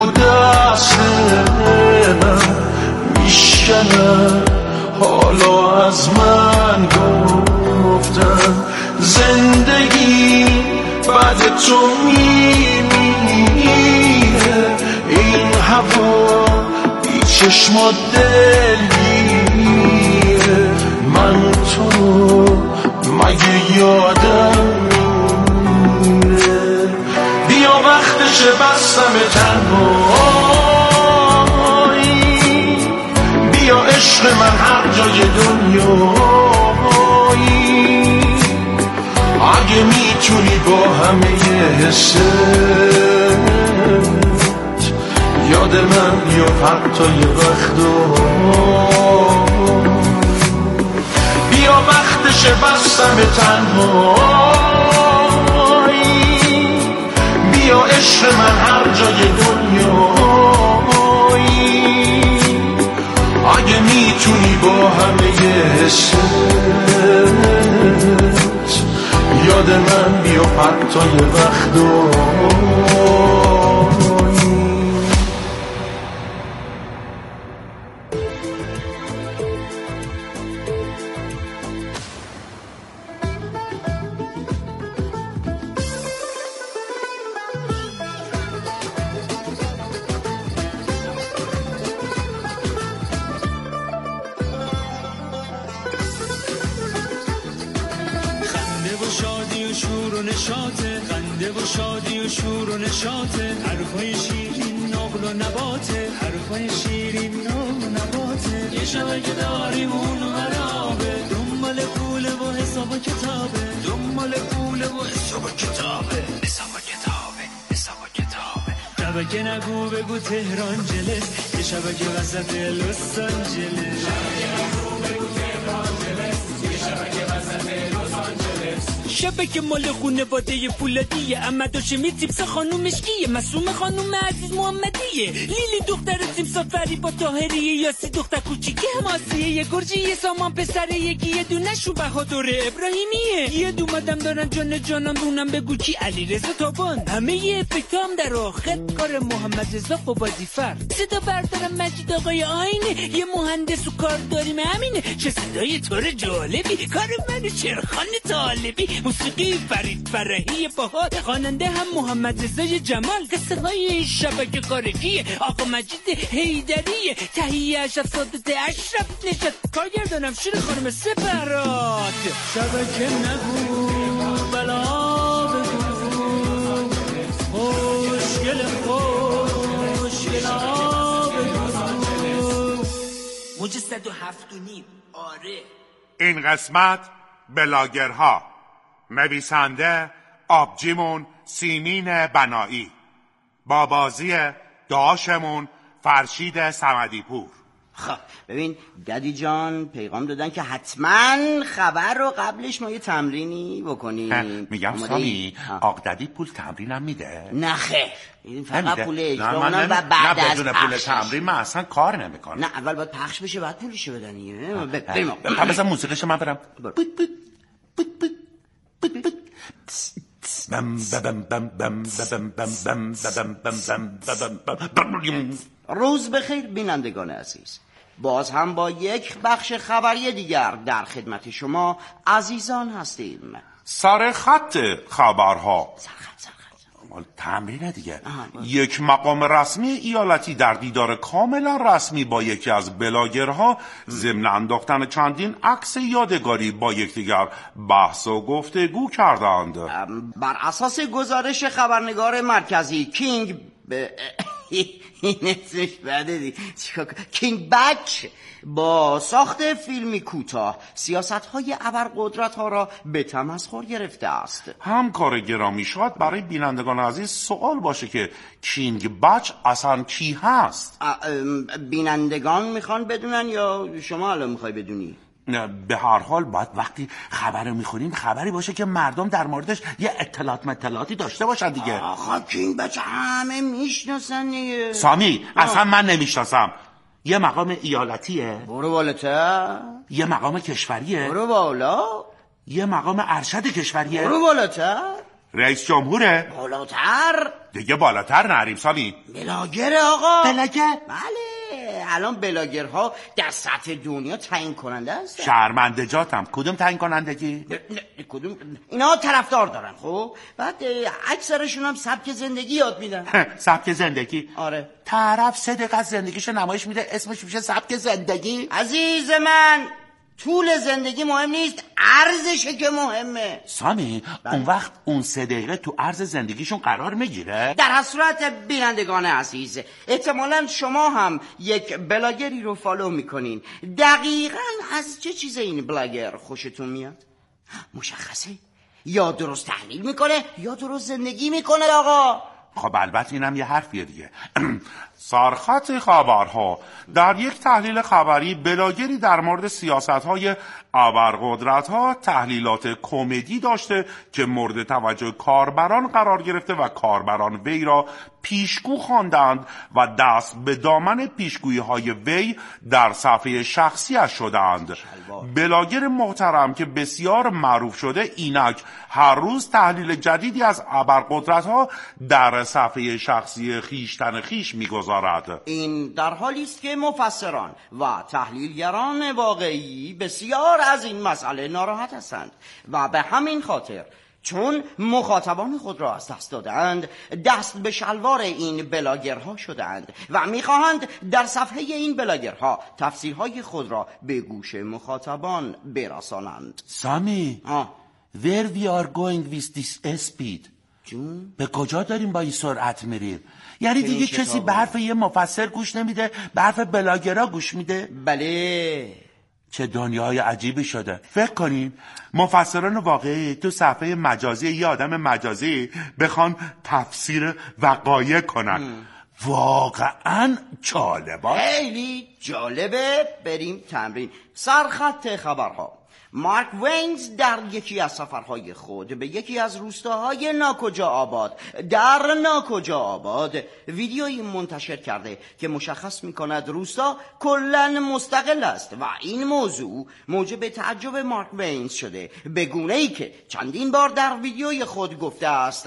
دست من میشکنم حالا از من گفتن زندگی بعد تو میمیره این هوا بی چشمات دلگیره من تو مگه یادم میره بیا وقتشه بستم تنهایی بیا عشق من هر جای دنیایی اگه میتونی با همه حست یاد من بیا حتی یه وقتا بیا وقتشه بستم تنهایی بیا عشق من هر جای دنیایی اگه میتونی با همه حست یاد من بیا حتی یه وقتا خنده و شادی و شور و نشاطه حرفای شیرین نقل و نباته حرفای شیرین نقل و نباته یه شبه که داریم اون مرابه دنبال پوله و حساب کتابه دنبال پوله و حساب کتابه حساب کتابه حساب کتابه شبه که نگو بگو تهران جلس یه شبه که وسط لس آنجلس شبه که مال خونه باده فولادیه اما داشته تیپس خانومش کیه مسوم خانوم عزیز محمدیه لیلی دختر تیم سافری با طاهریه یاسی دختر کوچیکه حماسیه یه گرجی یه سامان پسره یکی یه دونه شو بهادر ابراهیمیه یه دومدم دارن جان جانم بونم بگو کی علیرضا تابان همه یه افکتام در آخر کار محمد رضا قبادی فر صدا بردارم مجید آقای آینه یه مهندس و کار داریم همینه چه صدای طور جالبی کار منو چرخان طالبی موسیقی فرید فرحی باحال خواننده هم محمد رضای جمال قصه های شبکه کارگیه آقا مجید حیدریه تهیه اشرف سادت اشرف نشد کارگردانم شیر خانم سپراد شبکه نگو بلا بگو خوشگل بگو موج 107.5 آره. این قسمت بلاگرها، نویسنده آبجیمون سیمین بنایی، با بازی داشمون فرشید صمدی پور. خب ببین دادی جان پیغام دادن که حتما خبر رو قبلش ما یه تمرینی بکنیم. میگم سامی آقدادی پول تمرینم میده؟ نه خیر این فقط پول اجرا نه و بعد از بدون پول تمرین من اصلا کار نمیکنم. نه اول باید پخش بشه بعد پولشو بدن. بریم بذار موسیقیشو من برم. روز بخیر بینندگان عزیز، باز هم با یک بخش خبری دیگر در خدمت شما عزیزان هستیم. سر خط خبرها تمرین دیگه. یک مقام رسمی ایالتی در دیدار کاملا رسمی با یکی از بلاگرها ضمن انداختن چندین عکس یادگاری با یکدیگر بحث و گفتگو کردند. بر اساس گزارش خبرنگار مرکزی کینگ این اسمش بده دی کینگ بچ با ساخت فیلمی کوتاه سیاست‌های ابرقدرت‌ها را به تمسخر گرفته است. همکار گرامی شاد برای بینندگان عزیز سوال باشه که کینگ بچ اصلا کی هست؟ بینندگان میخوان بدونن یا شما الان میخوای بدونی؟ به هر حال باید وقتی خبر رو میخونیم خبری باشه که مردم در موردش یه اطلاعاتی داشته باشن دیگه. آخه کینگ بچ همه میشناسن دیگه. سامی اصلا من نمیشناسم. یه مقام ایالتیه، برو بالاتر. یه مقام کشوریه، برو بالا. یه مقام ارشد کشوریه، برو بالاتر. رئیس جمهوره؟ بالاتر دیگه بالاتر نریم سامی. بلاگر آقا. بلاگر؟ بله، الان بلاگرها در سطح دنیا تعیین کننده هستن. شرمندجاتم. کدوم تعیین کنندگی؟ کدوم؟ اینا طرفدار دارن. خب بعد اکثرشون هم سبک زندگی یاد میدن. سبک زندگی؟ آره. طرف 3 دقیقه از زندگیشو نمایش میده، اسمش میشه سبک زندگی. عزیز من، طول زندگی مهم نیست، عرضشه که مهمه. سامی اون وقت اون 3 دقیقه تو عرض زندگیشون قرار میگیره؟ در هر صورت بینندگان عزیز، احتمالاً شما هم یک بلاگری رو فالو میکنین. دقیقاً از چه چیز این بلاگر خوشتون میاد؟ مشخصه؟ یا درست تحلیل میکنه یا درست زندگی میکنه آقا. خب البته اینم یه حرفیه دیگه. سرخط خبرها در یک تحلیل خبری بلاگری در مورد سیاست‌های ابرقدرت‌ها تحلیلات کمدی داشته که مورد توجه کاربران قرار گرفته و کاربران وی را پیشگو خواندند و دست به دامن پیشگویی‌های وی در صفحه شخصیش شدند. بلاگر محترم که بسیار معروف شده اینک هر روز تحلیل جدیدی از ابرقدرت‌ها در صفحه شخصی خویشتن خویش می‌گذارد. این در حالی است که مفسران و تحلیلگران واقعی بسیار از این مسئله ناراحت هستند و به همین خاطر چون مخاطبان خود را از دست دادند، دست به شلوار این بلاگرها شدند و میخواهند در صفحه این بلاگرها تفسیرهای خود را به گوش مخاطبان برسانند. سامی where we are going with this speed؟ جون؟ به کجا داریم با این سرعت میریم؟ یعنی دیگه کسی به حرف یه مفسر گوش نمیده، به حرف بلاگرها گوش میده؟ بله. چه دنیای عجیبی شده. فکر کنین مفسران واقعی تو صفحه مجازی یه آدم مجازی بخوان تفسیر وقایع کنن. واقعا جالبه. خیلی جالبه. بریم تمرین. سرخط خبرها. مارک وینز در یکی از سفرهای خود به یکی از روستاهای ناکجا آباد در ناکجا آباد ویدیویی منتشر کرده که مشخص می‌کند روستا کلاً مستقل است و این موضوع موجب تعجب مارک وینز شده، به گونه‌ای که چندین بار در ویدیوی خود گفته است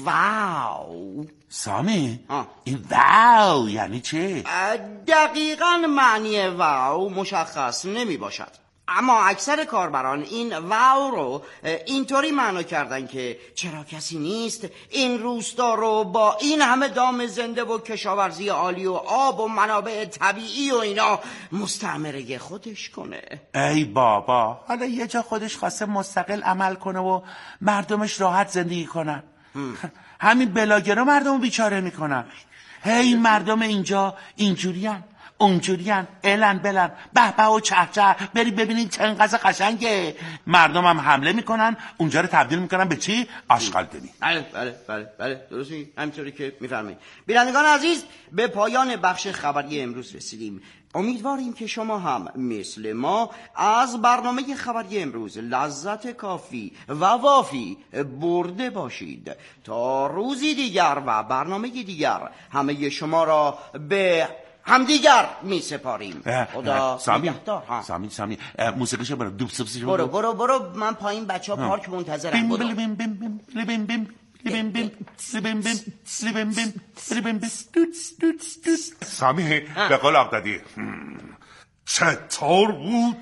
واو. سامی این واو یعنی چه؟ دقیقاً معنی واو مشخص نمی باشد، اما اکثر کاربران این واو رو اینطوری معنا کردن که چرا کسی نیست این روستا رو با این همه دام زنده و کشاورزی عالی و آب و منابع طبیعی و اینا مستعمره خودش کنه. ای بابا، حالا یه جا خودش خواسته مستقل عمل کنه و مردمش راحت زندگی کنن. همین بلاگرها مردم بیچاره میکنن. هی مردم اینجا اینجورین اونجورین، الان بلن به به و چه چه، بری ببینین چقدر قشنگه. مردم هم حمله میکنن، اونجا رو تبدیل میکنن به چی؟ آشغالدونی. بله درستی، همینطوری که میفرمایید. بینندگان عزیز، به پایان بخش خبری امروز رسیدیم. امیدواریم که شما هم مثل ما از برنامه خبری امروز لذت کافی و وافی برده باشید. تا روزی دیگر و برنامه دیگر همه شما را به همدیگر می سپاریم. خدا نگهدار. سامی موسیقیشو برو دوب سبسیشو برو من پایین بچه ها پارک منتظرم. سامی به قول اقدادی چطور بود؟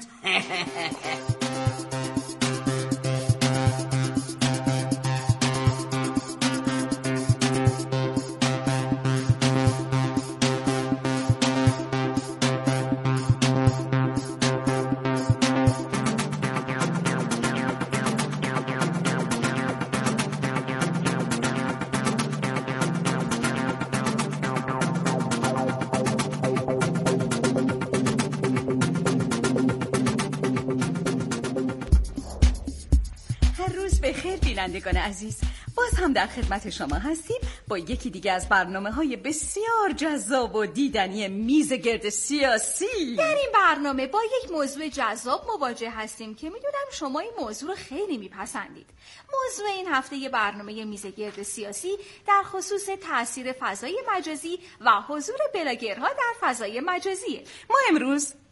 بینندگان عزیز، باز هم در خدمت شما هستیم با یکی دیگه از برنامه‌های بسیار جذاب و دیدنی میز گرد سیاسی. در این برنامه با یک موضوع جذاب مواجه هستیم که میدونم شما این موضوع رو خیلی میپسندید. موضوع این هفته یه برنامه میز گرد سیاسی در خصوص تأثیر فضای مجازی و حضور بلاگرها در فضای مجازیه. ما امروز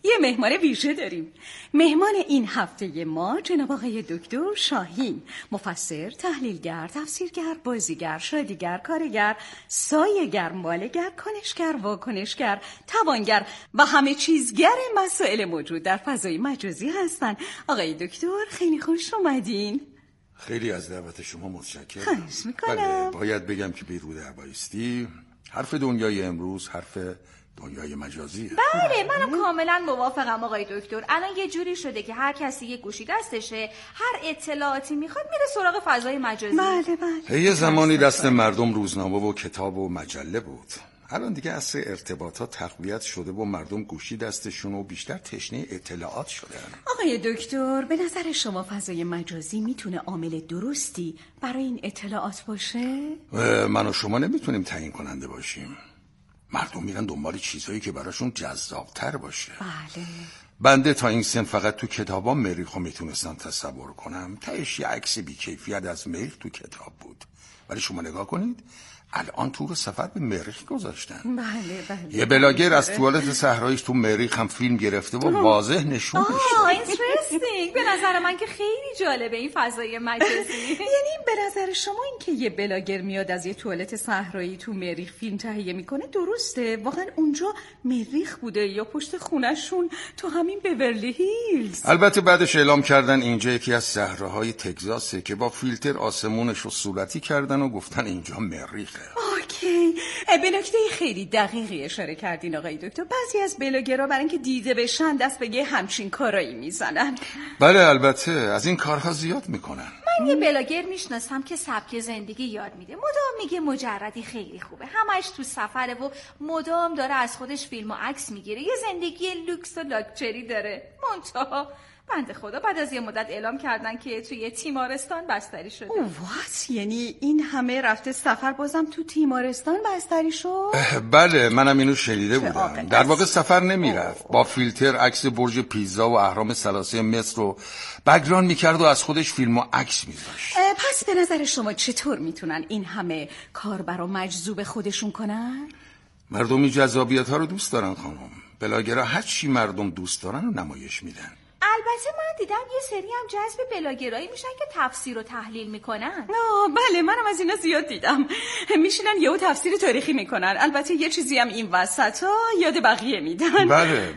یه مهمان ویژه داریم. مهمان این هفته ما جناب آقای دکتر شاهین، مفسر، تحلیلگر، تفسیرگر، بازیگر، شادیگر، کارگر، سایه‌گر، مالگر، کنشگر، واکنشگر، توانگر و همه چیزگر مسائل موجود در فضای مجازی هستن. آقای دکتر خیلی خوش اومدین. خیلی از دعوت شما متشکرم. خواهش میکنم. بله، باید بگم که بیرود هوایستی حرف دنیای امروز حرف دنیای مجازیه. بله، منم کاملا موافقم آقای دکتر. الان یه جوری شده که هر کسی یه گوشی دستشه، هر اطلاعاتی میخواد میره سراغ فضای مجازی. بله بله. یه زمانی دست مردم روزنامه و کتاب و مجله بود. الان دیگه عصر ارتباطات تقویت شده و مردم گوشی دستشون و بیشتر تشنه اطلاعات شدن. آقای دکتر، به نظر شما فضای مجازی میتونه عامل درستی برای این اطلاعات باشه؟ من و شما نمیتونیم تعیین کننده باشیم. مردم میرن دنبال چیزهایی که براشون جذابتر باشه. بله. بنده تا این سن فقط تو کتابا مریخو میتونستم تصور کنم. تهش یه عکس بی‌کیفیت از مریخ تو کتاب بود. ولی شما نگاه کنید، الان تور سفر به مریخ گذاشتن. بله بله. یه بلاگر از توالت صحراییش تو مریخ هم فیلم گرفته و واضح نشونش داد. اینترستینگ. به نظر من که خیلی جالبه این فضای مجازی. یعنی به نظر شما این که یه بلاگر میاد از یه توالت صحرایی تو مریخ فیلم تهیه میکنه درسته؟ واقعا اونجا مریخ بوده یا پشت خونه‌شون تو همین بیورلی هیلز؟ البته بعدش اعلام کردن اینجا یکی از صحراهای تگزاسه که با فیلتر آسمونش رو صورتی کردن و گفتن اینجا مریخه. اوکی. به نکته خیلی دقیقی اشاره کردین آقای دکتر. بعضی از بلاگرها برای اینکه دیده بشن دست به یه همچین کارایی میزنن. بله البته از این کارها زیاد میکنن. من یه بلاگر میشناسم که سبک زندگی یاد میده. مدام میگه مجردی خیلی خوبه، همش تو سفره و مدام داره از خودش فیلم و عکس میگیره. یه زندگی لوکس و لاکچری داره. منتها بنده خدا بعد از یه مدت اعلام کردن که توی تیمارستان بستری شده. وات؟ یعنی این همه رفته سفر بازم تو تیمارستان بستری شد؟ بله منم اینو شنیده بودم. در واقع سفر نمیرفت، با فیلتر عکس برج پیزا و اهرام ثلاثه مصر رو بک‌گراند میکرد و از خودش فیلم و عکس میذاشت. پس به نظر شما چطور میتونن این همه کاربر و مجذوب خودشون کنن؟ مردم این جذابیت ها رو دوست دارن خانم. بلاگرها هر چی مردم دوست دارن رو نمایش میدن. البته من دیدم یه سری هم جذب بلاگرایی میشن که تفسیر و تحلیل میکنن. بله منم از اینا زیاد دیدم. میشینن یهو تفسیر تاریخی میکنن. البته یه چیزی هم این وسطا یاد بقیه میدن. بله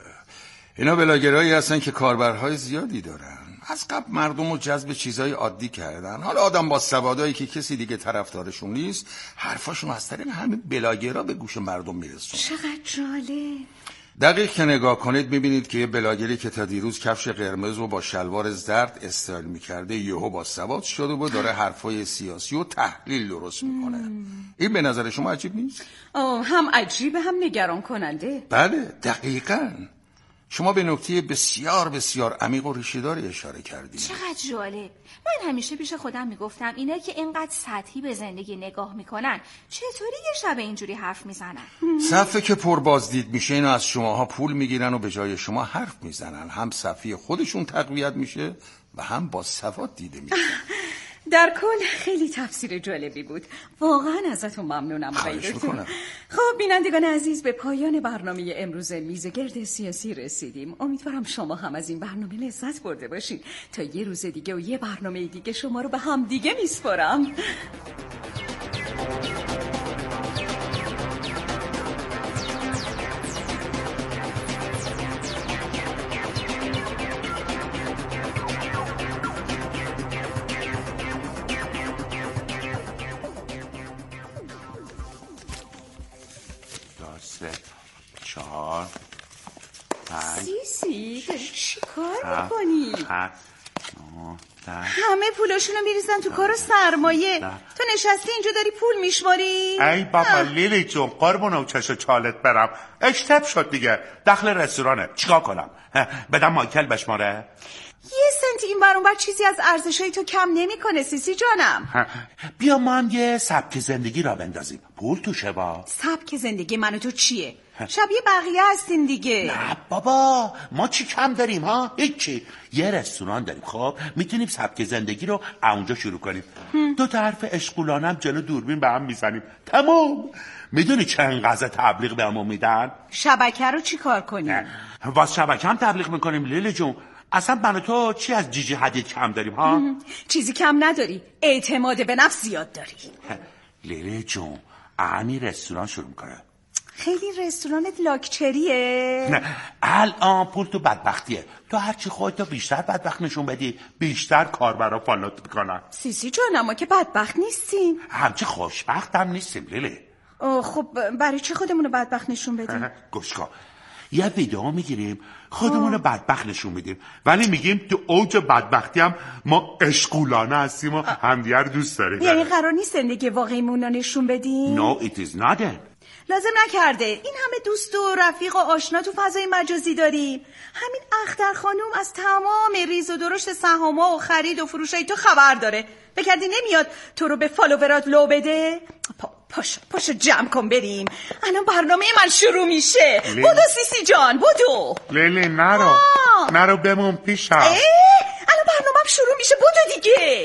اینا بلاگرایی هستن که کاربرهای زیادی دارن. از قبل مردم رو جذب چیزای عادی کردن. حالا آدم با سوادایی که کسی دیگه طرفدارشون نیست حرفاشون از طریق همین بلاگرها به گوش مردم میرسونه. چقدر جالب. دقیق که نگاه کنید میبینید که یه بلاگری که تا دیروز کفش قرمز رو با شلوار زرد استایل میکرده یهو با سواد شده و داره حرفای سیاسی و تحلیل درست میکنه. این به نظر شما عجیب نیست؟ هم عجیبه هم نگران کننده. بله دقیقاً. شما به نکته بسیار بسیار عمیق و ریشه‌داری اشاره کردید. چقدر جالب. من همیشه پیش خودم میگفتم اینا که اینقدر سطحی به زندگی نگاه میکنن چطوری یه شب اینجوری حرف میزنن؟ صفحه که پر بازدید میشه اینا از شماها پول میگیرن و به جای شما حرف میزنن. هم صفحه خودشون تقویت میشه و هم با سواد دیده میشه. در کل خیلی تفسیر جالبی بود. واقعا ازتون ممنونم آقای دکتر. خب بینندگان عزیز به پایان برنامه امروز میزگرد سیاسی رسیدیم. امیدوارم شما هم از این برنامه لذت برده باشین. تا یه روز دیگه و یه برنامه دیگه شما رو به هم دیگه میسپارم. چهار سیسی داری چی کار میکنی؟ همه پولاشونو میریزن تو کار و سرمایه. تو نشستی اینجا داری پول میشماری؟ ای بابا لیلی جون قربون و چش و چالت برم. اشتب شد دیگه. دخل رستورانه چیکار کنم؟ بدم مایکل بشماره؟ یه این برانور چیزی از ارزشای تو کم نمیکنه سیسی جانم. بیا ما هم یه سبک زندگی را بندازیم، پول توشه با. سبک زندگی من و تو چیه؟ شبیه بقیه هستین دیگه. نه بابا، ما چی کم داریم ها؟ هیچی. یه رستوران داریم، خب میتونیم سبک زندگی رو اونجا شروع کنیم. 2 تا حرف اشغولانم جلو دوربین به هم میزنیم، تمام. میدونی چند غذا تبلیغ بهمون میدن؟ شبکه رو چی کار کنیم؟ واس شبکه هم تبلیغ میکنیم لیلی جون. اصلا من و تو چی از جیجی حدید کم داریم ها؟ چیزی کم نداری، اعتماد به نفس زیاد داری. لیلی جون، همین رستوران شروع میکنه. خیلی رستورانت لاکچریه؟ نه، الان پول تو بدبختیه. تو هرچی خودتو بیشتر بدبخت نشون بدی بیشتر کاربرا فالوت میکنن. سیسی جان ما که بدبخت نیستیم. همچه خوشبخت هم نیستیم لیلی. خب برای چه خودمونو بدبخت نشون بدیم؟ گوش کن، یه ویدیو میگیریم خودمونو بدبخت نشون بدیم، ولی میگیم تو اوج بدبختی هم ما اشغولانه هستیم و همدیگه رو دوست داریم. یعنی قرار نیست زندگی واقعیمون رو نشون بدیم؟ No it is not. لازم نکرده. این همه دوست و رفیق و آشنا تو فضای مجازی داریم. همین اختر خانوم از تمام ریز و درشت سهاما و خرید و فروشای تو خبر داره. بکردی نمیاد تو رو به فالوورات لو بده؟ پاشو جمع کن بریم، الان برنامه من شروع میشه. بودو سیسی جان، بودو. لیلی نرو بمون پیشم. الان برنامه شروع میشه، بودو دیگه.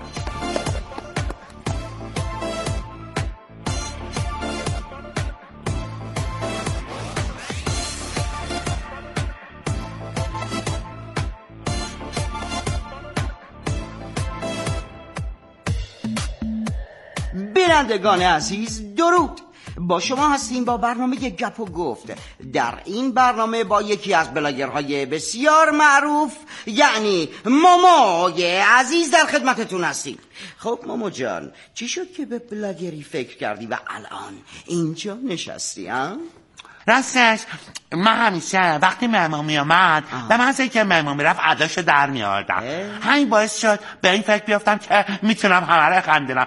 بینندگان عزیز درود، با شما هستیم با برنامه گپ و گفت. در این برنامه با یکی از بلاگرهای بسیار معروف یعنی موموی عزیز در خدمتتون هستیم. خب مومو جان، چی شد که به بلاگری فکر کردی و الان اینجا نشستی ها؟ راستش من همیشه وقتی مهمون می آمد به من که مهمون میرفت عداشو در می آوردم. همین باعث شد به این فکر بیافتم که میتونم همه رو خندونم.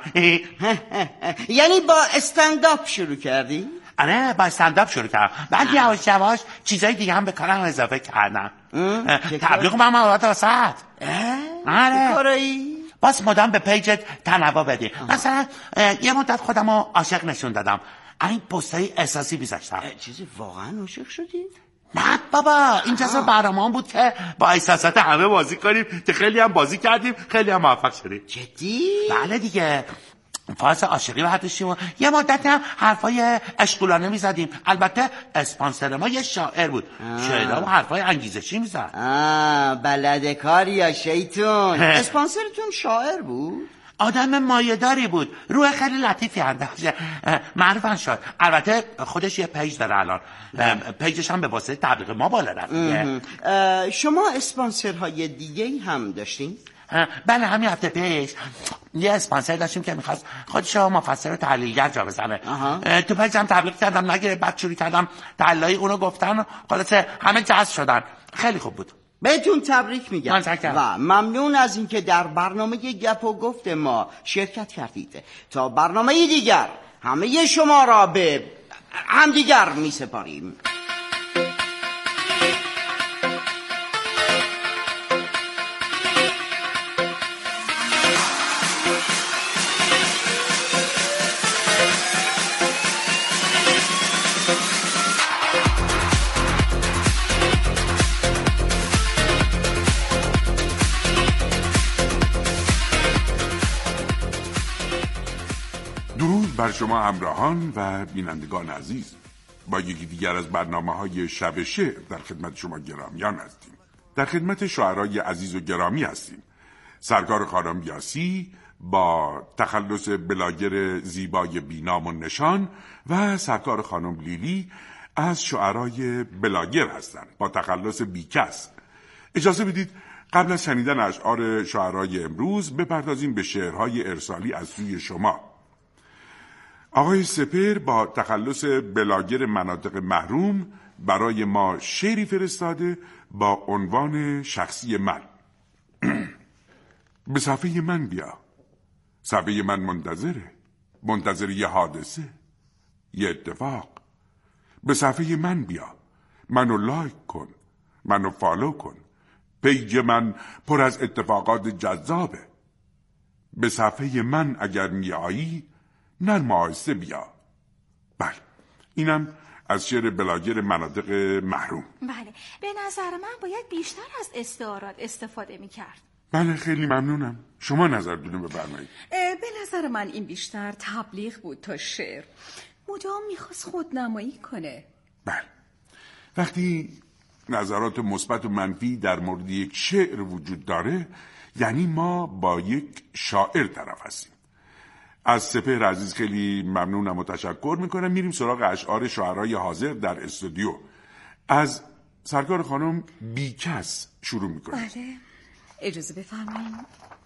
یعنی با استنداپ شروع کردی؟ آره با استنداپ شروع کردم، بعد یواش یواش چیزای دیگه هم به کارم اضافه کردم. تبلیغ من مواد وسط. آره کاری؟ باز مدام به پیجت تنوع بدی. مثلا یه مدت خودم رو عاشق نشون دادم، این پستای احساسی بیزاشتم. چیزی واقعا عاشق شدی؟ نه بابا، این جزو برنامه بود که با احساسات همه بازی کنیم که خیلی هم بازی کردیم، خیلی هم موفق شدیم. جدی؟ بله دیگه، فاز عاشقی رو داشتیم و یه مدت هم حرفای اشغولانه میزدیم. البته اسپانسر ما یه شاعر بود، شعرها و حرفای انگیزشی میزد. بلد کاری یا شیطون. اسپانسرتون شاعر بود؟ آدم مایه‌داری بود، روح خیلی لطیفی انداخته، معروفن شد. البته خودش یه پیج داره الان، پیجش هم به واسطه تبلیغ ما بالا رفته. شما اسپانسرهای دیگه هم داشتین؟ بله، همین هفته پیش یه اسپانسر داشتیم که میخواست خودشو مفسر و تحلیلگر جا بزنه. تو پیجم تبلیغ کردم، نگه بعد شروع کردم تحلیلای اونو گفتن، خلاصه همه جذب شدن. خیلی خوب بود. بهتون تبریک میگم و ممنون از اینکه در برنامه گپ و گفت ما شرکت کردید. تا برنامه دیگر همه شما را به همدیگر میسپاریم. درود بر شما همراهان و بینندگان عزیز. با یکی دیگر از برنامه‌های شب شعر در خدمت شما گرامیان هستیم. در خدمت شاعرای عزیز و گرامی هستیم. سرکار خانم یاسی با تخلص بلاگر زیبای بینام و نشان و سرکار خانم لیلی از شاعرای بلاگر هستند با تخلص بیکس. اجازه بدید قبل از شنیدن اشعار شاعرای امروز بپردازیم به شعرهای ارسالی از سوی شما. آقای سپر با تخلص بلاگر مناطق محروم برای ما شعری فرستاده با عنوان شخصی من. به صفحه من بیا، صفحه من منتظره، منتظر یه حادثه، یه اتفاق. به صفحه من بیا، منو لایک کن، منو فالو کن، پیج من پر از اتفاقات جذابه. به صفحه من اگر می آیی نرم آهسته بیا. بله، اینم از شعر بلاگر مناطق محروم. بله، به نظر من باید بیشتر از استعارات استفاده میکرد. بله، خیلی ممنونم. شما نظرتون بفرمایید. به نظر من این بیشتر تبلیغ بود تا شعر. مدام میخواست خودنمایی کنه. بله، وقتی نظرات مثبت و منفی در مورد یک شعر وجود داره، یعنی ما با یک شاعر طرف هستیم. از سپهر عزیز خیلی ممنونم و تشکر میکنم. میریم سراغ اشعار شاعرای حاضر در استودیو. از سرکار خانم بیکس شروع میکنیم. بله، اجازه بفرمایید.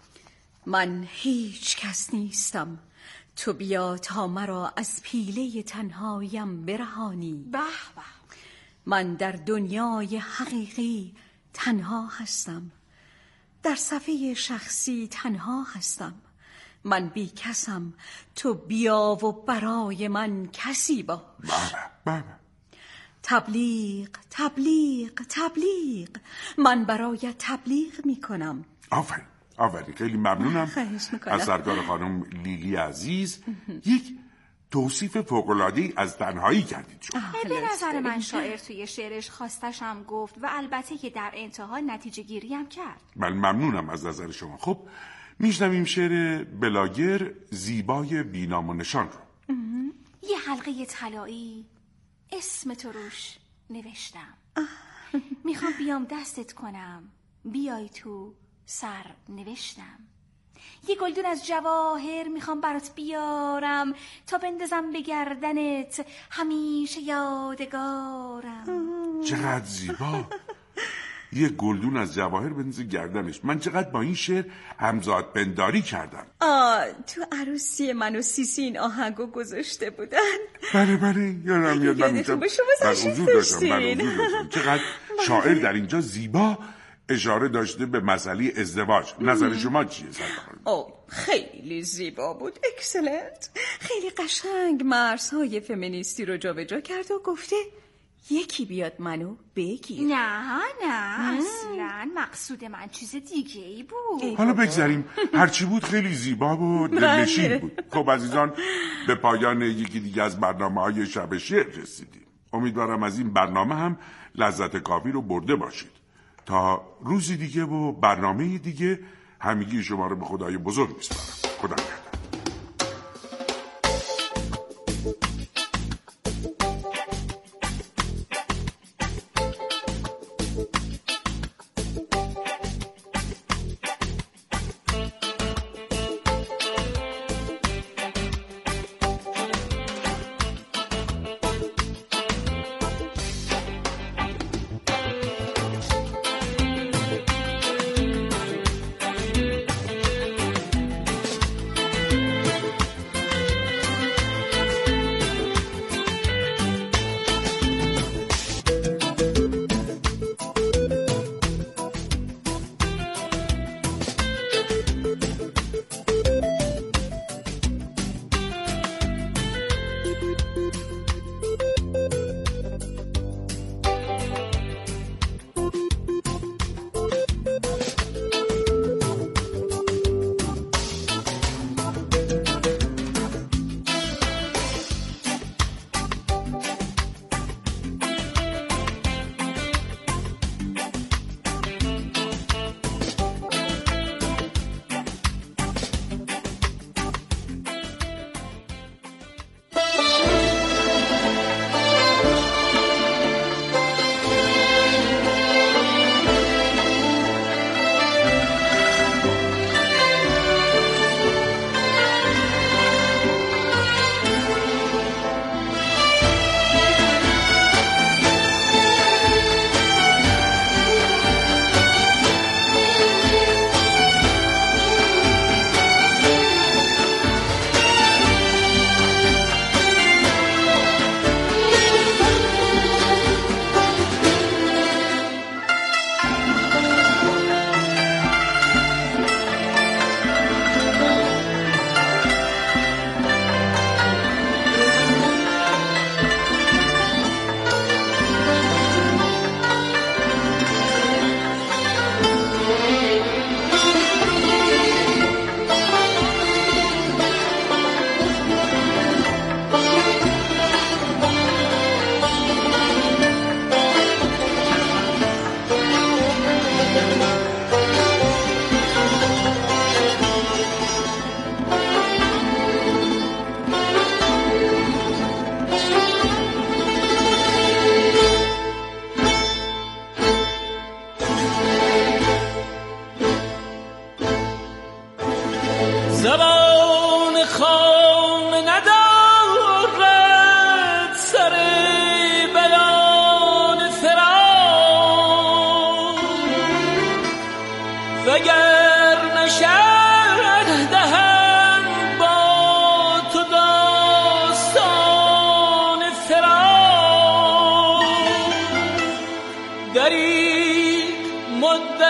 من هیچ کس نیستم، تو بیا تا مرا از پیله تنهایم برهانی. به به. من در دنیای حقیقی تنها هستم، در صفحه شخصی تنها هستم. من بی کسم، تو بیا و برای من کسی باش. بله. تبلیغ تبلیغ تبلیغ، من برای تبلیغ می کنم. آفرین، خیلی ممنونم. خواهش میکنم. از سرکار خانم لیلی عزیز یک توصیف فوق‌العاده‌ای از تنهایی کردید شما. به نظر من شاعر توی شعرش خواستشم گفت و البته که در انتها نتیجه گیری هم کرد. من ممنونم از نظر شما. خب میشنویم شعر بلاگر زیبای بینام و نشان رو. یه حلقه طلایی اسم تو روش نوشتم، میخوام بیام دستت کنم، بیای تو سر نوشتم. یه گلدون از جواهر میخوام برات بیارم، تا بندازم به گردنت همیشه یادگارم. چقدر زیبا. یه گلدون از جواهر بندازه گردنش. من چقدر با این شعر همزاد پنداری کردم. تو عروسی من و سیسی این آهنگو گذاشته بودن. بله یادم میاد. یادتون به شما حضور داشتم. چقدر شاعر در اینجا زیبا اشاره داشته به مسئله ازدواج. نظر شما چیه سرکار؟ خیلی زیبا بود. اکسلنت. خیلی قشنگ مرزهای فمینیستی رو جابجا کرد و گفته یکی بیاد منو بگیر. نه اصلا مقصود من چیز دیگه ای بود. حالا بگذاریم، هرچی بود خیلی زیبا و دلنشین بود. خب عزیزان، به پایان یکی دیگه از برنامه‌های شب شعر رسیدیم. امیدوارم از این برنامه هم لذت کافی رو برده باشید. تا روزی دیگه و برنامه دیگه همگی شما رو به خدای بزرگ میسپارم. خدا نگهدار.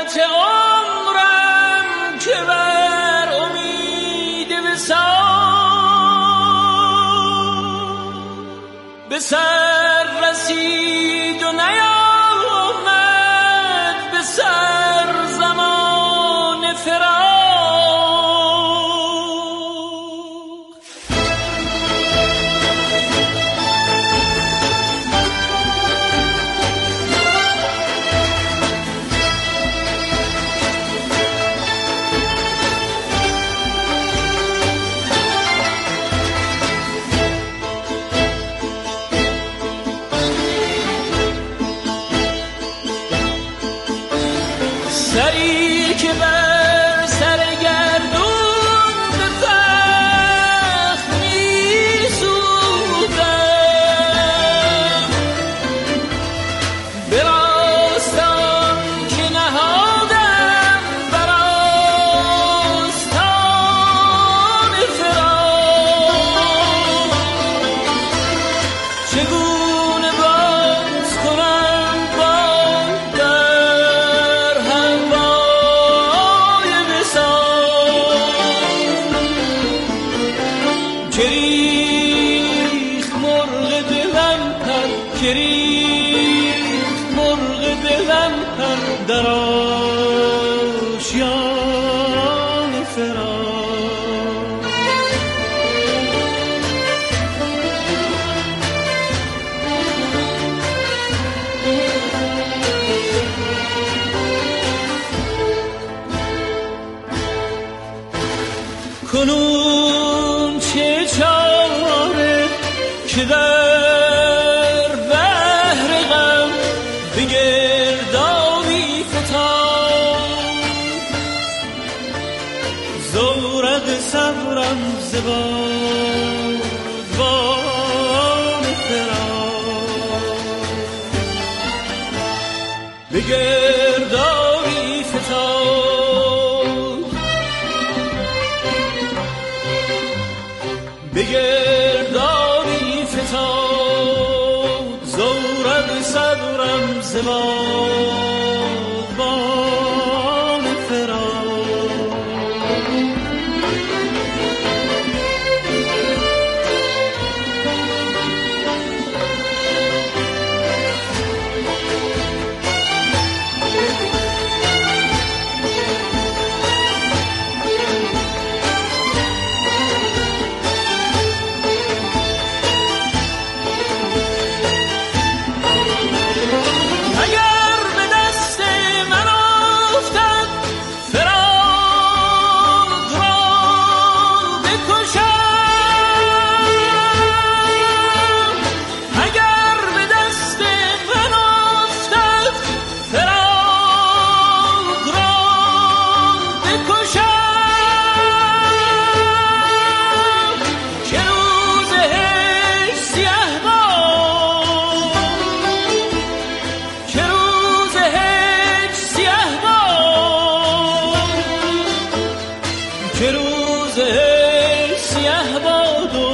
مدت عمرم که بر امید وصال به سر رسید و نیامد به سر زمان فراق. سری که بر سر گردون به فخر می سوزم، به راستان که نهادم بر آستان فراق. چگونه باز کنم با در هوای وصال که ریخت مرغ دلم پر، که ریخت مرغ دلم پر در آشیان فراق. کنون چه چاره که در بحر غم به گردابی فتاد، زورق صبرم ز بادبان فراق. به گردابی فتاد، به گردابی فتاد، زورق صبرم ز بادبان فراق. اگر به دست من افتد فراق را بکشم، اگر به دست من افتد فراق را بکشم، که روز هجر سیه باد، که روز هجر سیه باد، که روز هجر سیه باد و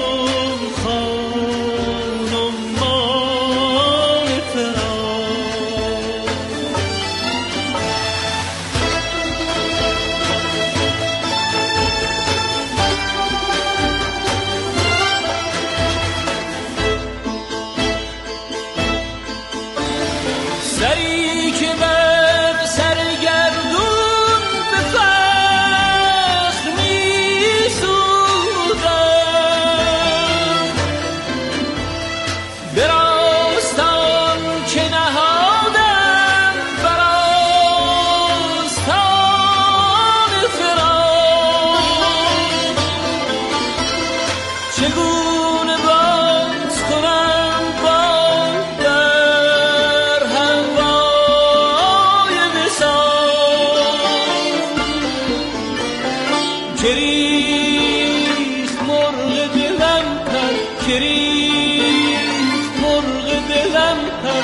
خانم مان فراق. سری